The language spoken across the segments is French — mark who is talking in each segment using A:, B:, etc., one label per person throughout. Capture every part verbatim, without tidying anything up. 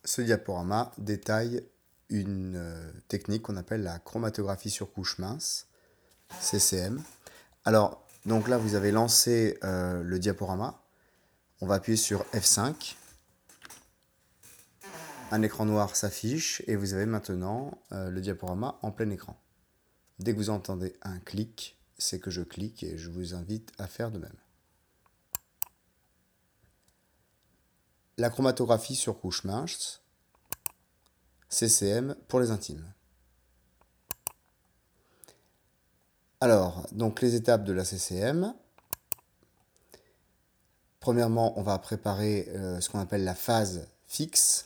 A: Ce diaporama détaille une euh, technique qu'on appelle la chromatographie sur couche mince, C C M. Alors, donc là, vous avez lancé euh, le diaporama. On va appuyer sur F cinq. Un écran noir s'affiche et vous avez maintenant euh, le diaporama en plein écran. Dès que vous entendez un clic, c'est que je clique et je vous invite à faire de même. La chromatographie sur couche mince, C C M pour les intimes. Alors, donc les étapes de la C C M. Premièrement, on va préparer euh, ce qu'on appelle la phase fixe.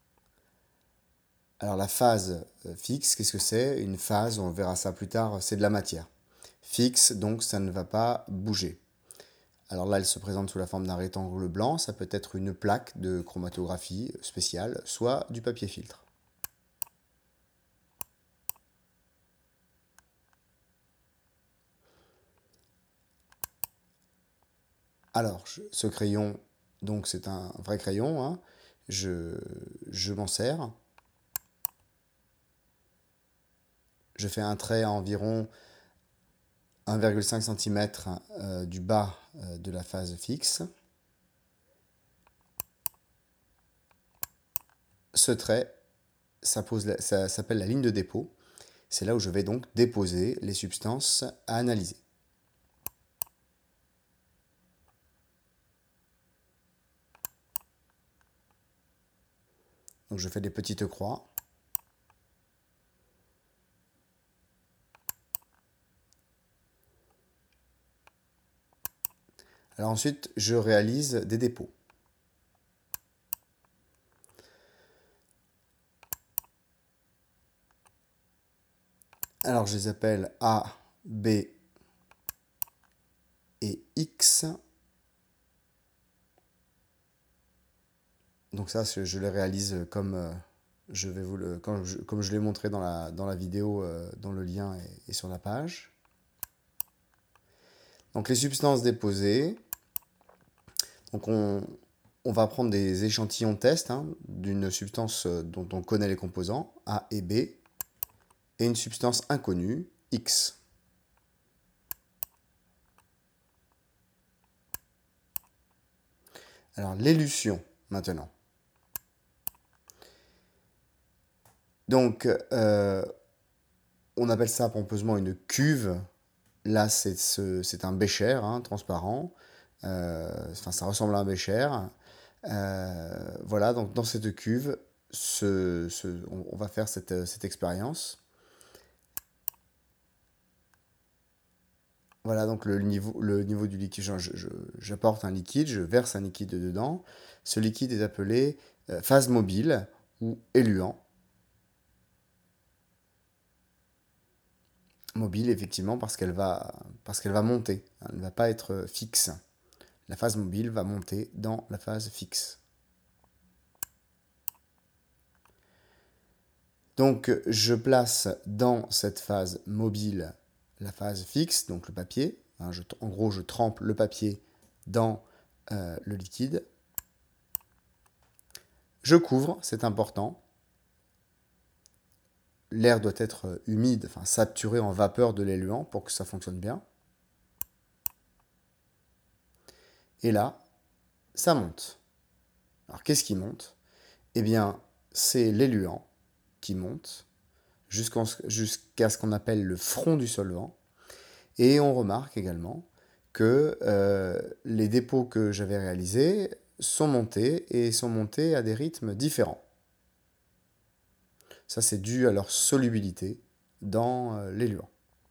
A: Alors la phase euh, fixe, qu'est-ce que c'est? Une phase, on verra ça plus tard, c'est de la matière. Fixe, donc ça ne va pas bouger. Alors là, elle se présente sous la forme d'un rectangle blanc. Ça peut être une plaque de chromatographie spéciale, soit du papier filtre. Alors, ce crayon, donc c'est un vrai crayon, hein. je, je m'en sers. Je fais un trait à environ un virgule cinq centimètres euh, du bas euh, de la phase fixe. Ce trait, ça, pose la, ça s'appelle la ligne de dépôt. C'est là où je vais donc déposer les substances à analyser. Donc je fais des petites croix. Alors ensuite, je réalise des dépôts. Alors je les appelle A, B et X. Donc ça, je les réalise comme euh, je vais vous le, comme je, comme je l'ai montré dans la, dans la vidéo, euh, dont le lien est, est sur la page. Donc les substances déposées. Donc on, on va prendre des échantillons de test hein, d'une substance dont on connaît les composants, A et B, et une substance inconnue, X. Alors l'élution maintenant. Donc euh, on appelle ça pompeusement une cuve. Là c'est ce, c'est un bécher hein, transparent. Euh, enfin ça ressemble à un bécher. Euh, voilà, donc dans cette cuve, ce, ce, on, on va faire cette, cette expérience. Voilà donc le niveau, le niveau du liquide. Je, je, j'apporte un liquide, je verse un liquide dedans. Ce liquide est appelé euh, phase mobile ou éluant. Mobile effectivement parce qu'elle va, parce qu'elle va monter, elle ne va pas être fixe. La phase mobile va monter dans la phase fixe. Donc je place dans cette phase mobile la phase fixe, donc le papier. Hein, je, en gros, je trempe le papier dans euh, le liquide. Je couvre, c'est important. L'air doit être humide, enfin saturé en vapeur de l'éluant pour que ça fonctionne bien. Et là, ça monte. Alors qu'est-ce qui monte? Eh bien, c'est l'éluant qui monte jusqu'à ce qu'on appelle le front du solvant. Et on remarque également que euh, les dépôts que j'avais réalisés sont montés et sont montés à des rythmes différents. Ça, c'est dû à leur solubilité dans euh, l'éluant.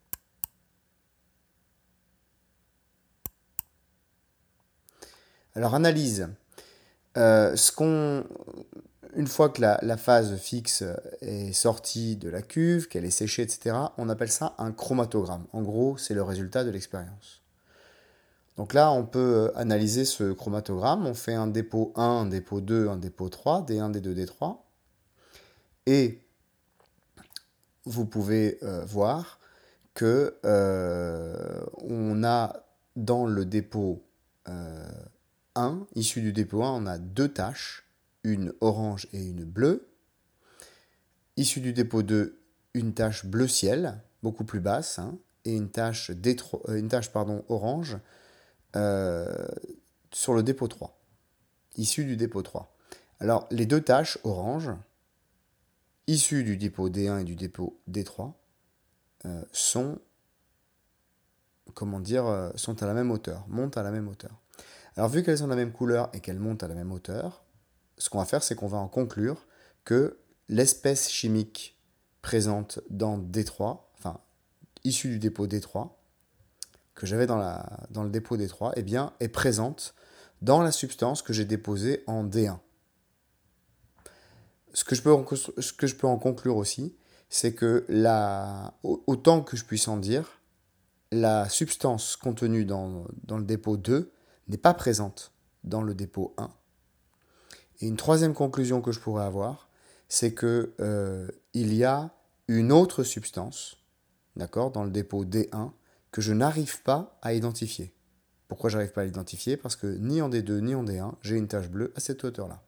A: Alors, analyse. Euh, ce qu'on, une fois que la, la phase fixe est sortie de la cuve, qu'elle est séchée, et cetera, on appelle ça un chromatogramme. En gros, c'est le résultat de l'expérience. Donc là, on peut analyser ce chromatogramme. On fait un dépôt un, un dépôt deux, un dépôt trois, D un, D deux, D trois. Et vous pouvez euh, voir que euh, on a dans le dépôt euh, un, issu du dépôt un, on a deux taches, une orange et une bleue. Issu du dépôt deux, une tache bleu ciel, beaucoup plus basse, hein, et une tache, détro- euh, une tache pardon, orange euh, sur le dépôt trois. Issu du dépôt trois. Alors, les deux taches orange, issues du dépôt D un et du dépôt D trois, euh, sont, comment dire, euh, sont à la même hauteur, montent à la même hauteur. Alors, vu qu'elles sont de la même couleur et qu'elles montent à la même hauteur, ce qu'on va faire, c'est qu'on va en conclure que l'espèce chimique présente dans D trois, enfin, issue du dépôt D trois, que j'avais dans, la, dans le dépôt D trois, eh bien, est présente dans la substance que j'ai déposée en D un. Ce que je peux en, ce que je peux en conclure aussi, c'est que la, autant que je puisse en dire, la substance contenue dans, dans le dépôt deux n'est pas présente dans le dépôt un. Et une troisième conclusion que je pourrais avoir, c'est que euh, il y a une autre substance, d'accord, dans le dépôt D un, que je n'arrive pas à identifier. Pourquoi je n'arrive pas à l'identifier? Parce que ni en D deux ni en D un, j'ai une tache bleue à cette hauteur-là.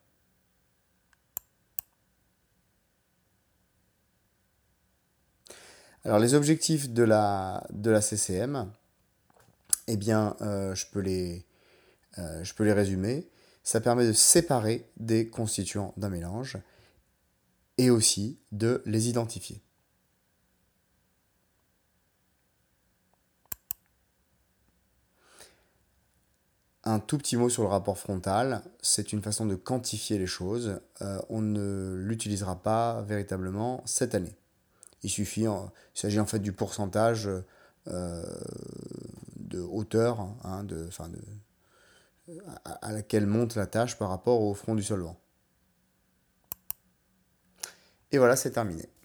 A: Alors les objectifs de la, de la C C M, eh bien, euh, je peux les, euh, je peux les résumer. Ça permet de séparer des constituants d'un mélange et aussi de les identifier. Un tout petit mot sur le rapport frontal, c'est une façon de quantifier les choses. Euh, on ne l'utilisera pas véritablement cette année. Il suffit, il s'agit en fait du pourcentage euh, de hauteur, hein, de, enfin de, à, à laquelle monte la tâche par rapport au front du solvant. Et voilà, c'est terminé.